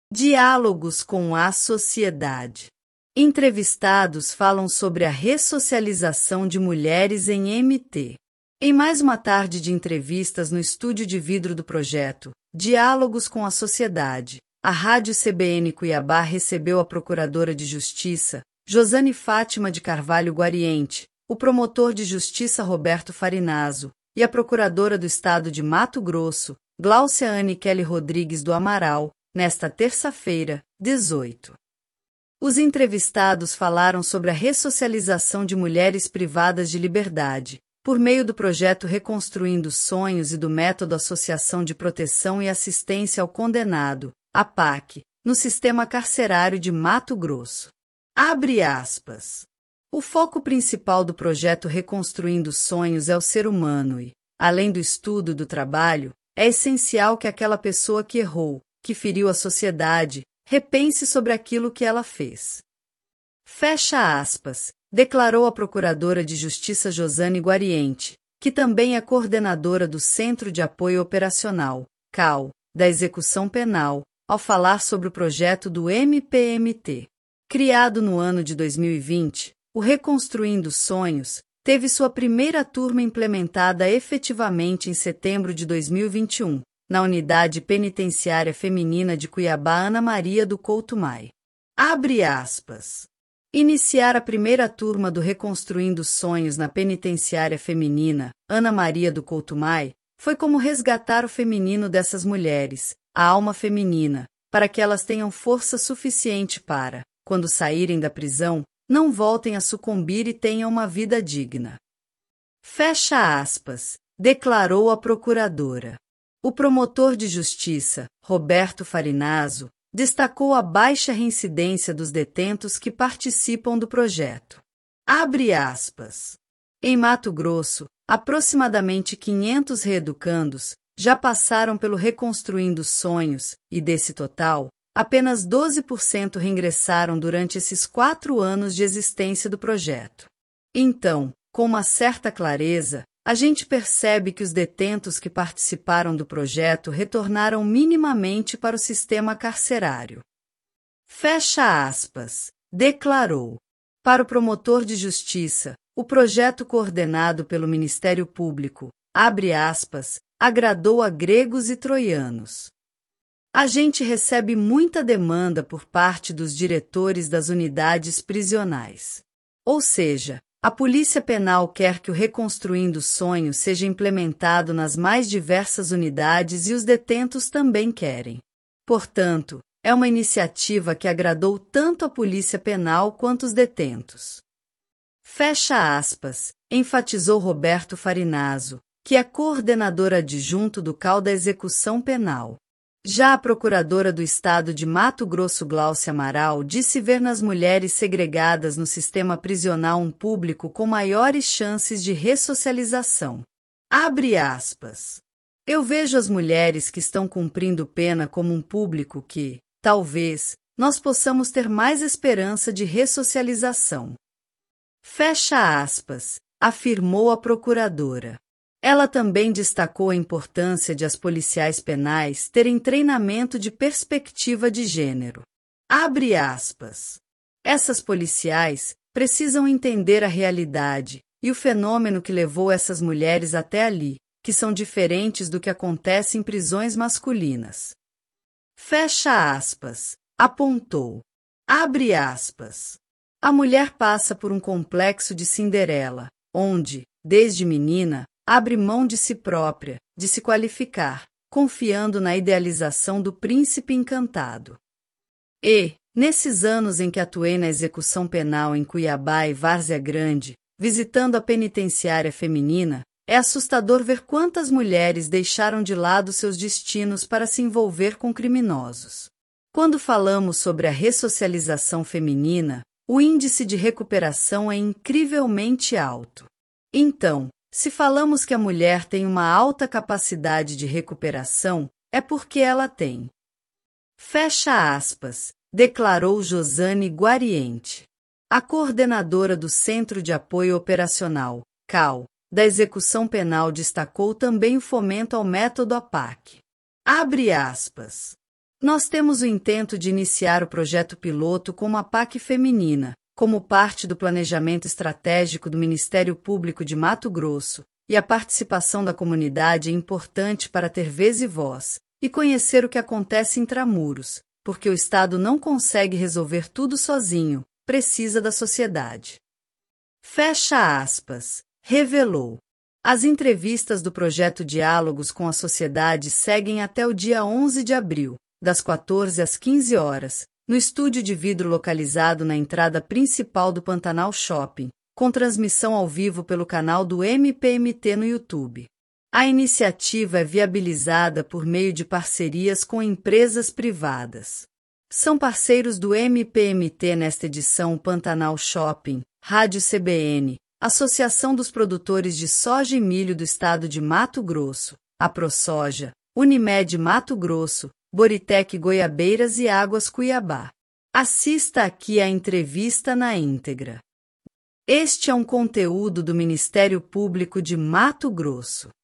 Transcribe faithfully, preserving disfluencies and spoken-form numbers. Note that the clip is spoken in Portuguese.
Diálogos com a sociedade. Entrevistados falam sobre a ressocialização de mulheres em M T. Em mais uma tarde de entrevistas no estúdio de vidro do projeto Diálogos com a Sociedade, a Rádio C B N Cuiabá recebeu a Procuradora de Justiça, Josane Fátima de Carvalho Guariente, o promotor de Justiça Roberto Farinazo e a Procuradora do Estado de Mato Grosso, Gláucia Anne Kelly Rodrigues do Amaral, nesta terça-feira, dezoito. Os entrevistados falaram sobre a ressocialização de mulheres privadas de liberdade, por meio do projeto Reconstruindo Sonhos e do método Associação de Proteção e Assistência ao Condenado, A P A C, no sistema carcerário de Mato Grosso. Abre aspas. O foco principal do projeto Reconstruindo Sonhos é o ser humano e, além do estudo do trabalho, é essencial que aquela pessoa que errou, que feriu a sociedade, repense sobre aquilo que ela fez. Fecha aspas, declarou a Procuradora de Justiça Josane Guariente, que também é coordenadora do Centro de Apoio Operacional, C A O, da Execução Penal, ao falar sobre o projeto do M P M T. Criado no ano de dois mil e vinte, o Reconstruindo Sonhos teve sua primeira turma implementada efetivamente em setembro de dois mil e vinte e um, na Unidade Penitenciária Feminina de Cuiabá Ana Maria do Couto Maia. Abre aspas. Iniciar a primeira turma do Reconstruindo Sonhos na Penitenciária Feminina Ana Maria do Couto Maia foi como resgatar o feminino dessas mulheres, a alma feminina, para que elas tenham força suficiente para, quando saírem da prisão, não voltem a sucumbir e tenham uma vida digna. Fecha aspas, declarou a Procuradora. O promotor de justiça, Roberto Farinazo, destacou a baixa reincidência dos detentos que participam do projeto. Abre aspas. Em Mato Grosso, aproximadamente quinhentos reeducandos já passaram pelo Reconstruindo Sonhos e, desse total, apenas doze por cento reingressaram durante esses quatro anos de existência do projeto. Então, com uma certa clareza, a gente percebe que os detentos que participaram do projeto retornaram minimamente para o sistema carcerário. Fecha aspas, declarou. Para o promotor de justiça, o projeto coordenado pelo Ministério Público, abre aspas, agradou a gregos e troianos. A gente recebe muita demanda por parte dos diretores das unidades prisionais. Ou seja, a Polícia Penal quer que o Reconstruindo Sonhos seja implementado nas mais diversas unidades e os detentos também querem. Portanto, é uma iniciativa que agradou tanto a Polícia Penal quanto os detentos. Fecha aspas, enfatizou Roberto Farinazo, que é coordenador adjunto do C A U da Execução Penal. Já a Procuradora do Estado de Mato Grosso Gláucia Amaral disse ver nas mulheres segregadas no sistema prisional um público com maiores chances de ressocialização. Abre aspas. Eu vejo as mulheres que estão cumprindo pena como um público que, talvez, nós possamos ter mais esperança de ressocialização. Fecha aspas, afirmou a Procuradora. Ela também destacou a importância de as policiais penais terem treinamento de perspectiva de gênero. Abre aspas. Essas policiais precisam entender a realidade e o fenômeno que levou essas mulheres até ali, que são diferentes do que acontece em prisões masculinas. Fecha aspas, apontou. Abre aspas. A mulher passa por um complexo de Cinderela, onde, desde menina, abre mão de si própria, de se qualificar, confiando na idealização do príncipe encantado. E, nesses anos em que atuei na execução penal em Cuiabá e Várzea Grande, visitando a penitenciária feminina, é assustador ver quantas mulheres deixaram de lado seus destinos para se envolver com criminosos. Quando falamos sobre a ressocialização feminina, o índice de recuperação é incrivelmente alto. Então, se falamos que a mulher tem uma alta capacidade de recuperação, é porque ela tem. Fecha aspas, declarou Josane Guariente. A coordenadora do Centro de Apoio Operacional, C A O, da Execução Penal destacou também o fomento ao método A P A C. Abre aspas. Nós temos o intento de iniciar o projeto piloto com uma P A C feminina, como parte do planejamento estratégico do Ministério Público de Mato Grosso, e a participação da comunidade é importante para ter vez e voz, e conhecer o que acontece intramuros, porque o Estado não consegue resolver tudo sozinho, precisa da sociedade. Fecha aspas. Revelou. As entrevistas do projeto Diálogos com a Sociedade seguem até o dia onze de abril, das quatorze às quinze horas, no estúdio de vidro localizado na entrada principal do Pantanal Shopping, com transmissão ao vivo pelo canal do M P M T no YouTube. A iniciativa é viabilizada por meio de parcerias com empresas privadas. São parceiros do M P M T nesta edição Pantanal Shopping, Rádio C B N, Associação dos Produtores de Soja e Milho do Estado de Mato Grosso, a ProSoja, Unimed Mato Grosso, Boritec Goiabeiras e Águas Cuiabá. Assista aqui a entrevista na íntegra. Este é um conteúdo do Ministério Público de Mato Grosso.